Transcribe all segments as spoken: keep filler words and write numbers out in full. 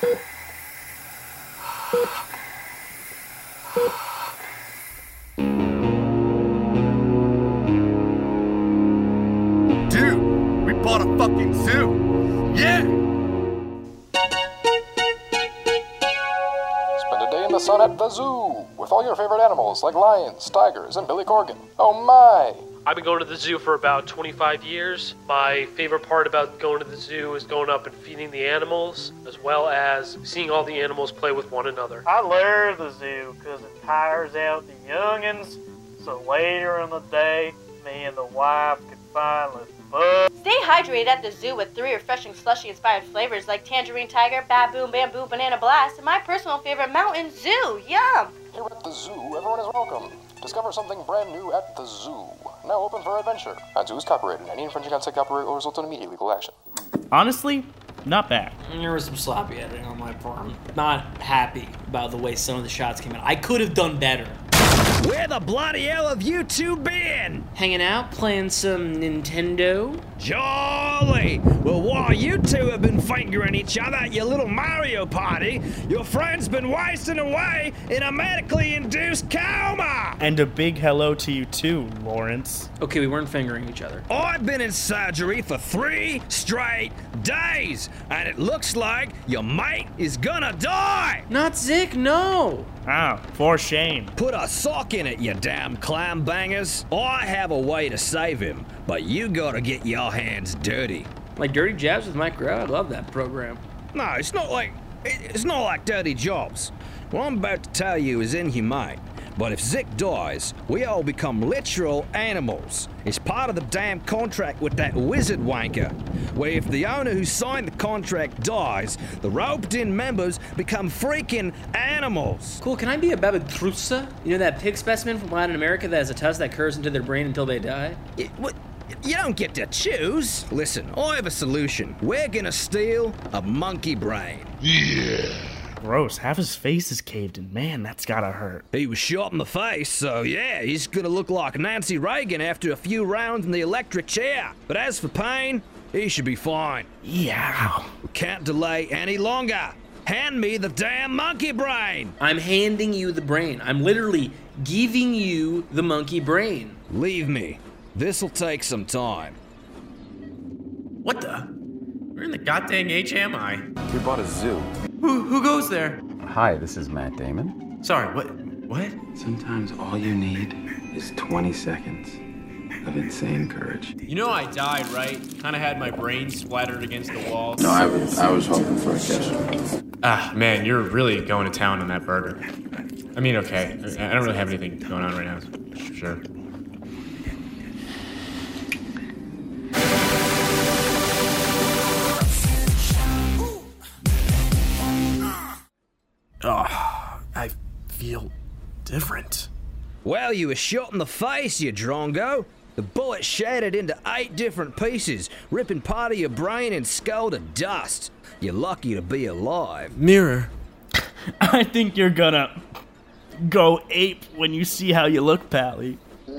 Dude, we bought a fucking zoo. Yeah! Spend a day in the sun at the zoo with all your favorite animals like lions, tigers, and Billy Corgan. Oh my! I've been going to the zoo for about twenty-five years. My favorite part about going to the zoo is going up and feeding the animals, as well as seeing all the animals play with one another. I love the zoo because it tires out the youngins, so later in the day, me and the wife can finally fuck. Stay hydrated at the zoo with three refreshing slushy-inspired flavors like Tangerine Tiger, Baboon Bamboo, Banana Blast, and my personal favorite, Mountain Zoo. Yum! Here at the zoo, everyone is welcome. Discover something brand new at the zoo. Now open for adventure. At zoo is copyrighted. Any infringing on said copyright will result in immediate legal action. Honestly, not bad. There was some sloppy editing on my part. I'm not happy about the way some of the shots came out. I could have done better. Where the bloody hell have you two been? Hanging out, playing some Nintendo. Jolly! Well, while you two have been fingering each other at your little Mario party, your friend's been wasting away in a medically induced coma! And a big hello to you too, Lawrence. Okay, we weren't fingering each other. I've been in surgery for three straight days, and it looks like your mate is gonna die! Not Zick, no! Ah, for shame. Put a sock in it, you damn clam bangers. I have a way to save him, but you gotta get your hands dirty. Like Dirty Jabs with Mike Grau? I love that program. No, it's not like, it's not like Dirty Jobs. What I'm about to tell you is inhumane. But if Zick dies, we all become literal animals. It's part of the damn contract with that wizard wanker, where if the owner who signed the contract dies, the roped-in members become freaking animals. Cool, can I be a Babadrusa? You know that pig specimen from Latin America that has a tusk that curves into their brain until they die? It, what? You don't get to choose. Listen, I have a solution. We're gonna steal a monkey brain. Yeah. Gross, half his face is caved in. Man, that's gotta hurt. He was shot in the face, so yeah, he's gonna look like Nancy Reagan after a few rounds in the electric chair. But as for pain, he should be fine. Yeah. We can't delay any longer. Hand me the damn monkey brain. I'm handing you the brain. I'm literally giving you the monkey brain. Leave me. This'll take some time. What the? Where in the goddamn H am I? We bought a zoo. Who, who goes there? Hi, this is Matt Damon. Sorry, what? What? Sometimes all you need is twenty seconds of insane courage. You know I died, right? Kind of had my brain splattered against the wall. No, I was, I was hoping for a kiss. Ah, man, you're really going to town on that burger. I mean, okay, I don't really have anything going on right now, for sure. Oh, I feel different. Well, you were shot in the face, you drongo. The bullet shattered into eight different pieces, ripping part of your brain and skull to dust. You're lucky to be alive. Mirror. I think you're gonna go ape when you see how you look, Pally.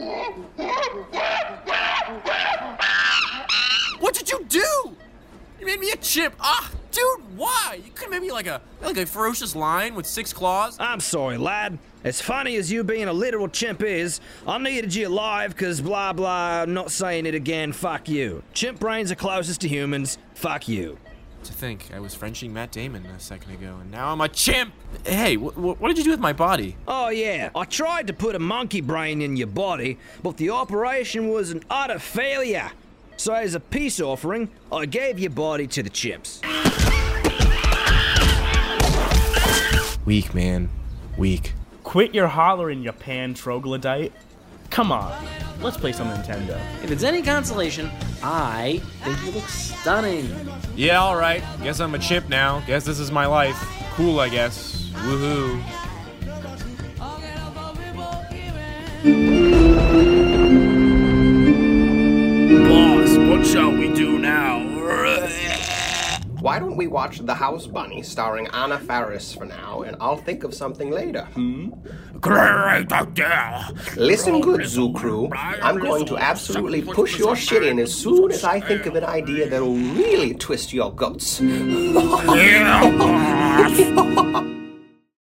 What did you do? You made me a chimp. Ah, dude, why? You could have made me like a like a ferocious lion with six claws. I'm sorry, lad. As funny as you being a literal chimp is, I needed you alive because blah blah, not saying it again, fuck you. Chimp brains are closest to humans, fuck you. To think, I was Frenching Matt Damon a second ago, and now I'm a chimp! Hey, wh wh what did you do with my body? Oh yeah, I tried to put a monkey brain in your body, but the operation was an utter failure. So as a peace offering, I gave your body to the chimps. Weak, man. Weak. Quit your hollering, you pan troglodyte. Come on, let's play some Nintendo. If it's any consolation, I think you look stunning. Yeah, alright. Guess I'm a chimp now. Guess this is my life. Cool, I guess. Woohoo. Boss, what shall we do now? Why don't we watch The House Bunny starring Anna Faris for now, and I'll think of something later. Hmm? Great idea. Listen good, Zoo Crew. I'm going to absolutely push your shit in as soon as I think of an idea that'll really twist your guts. Bye.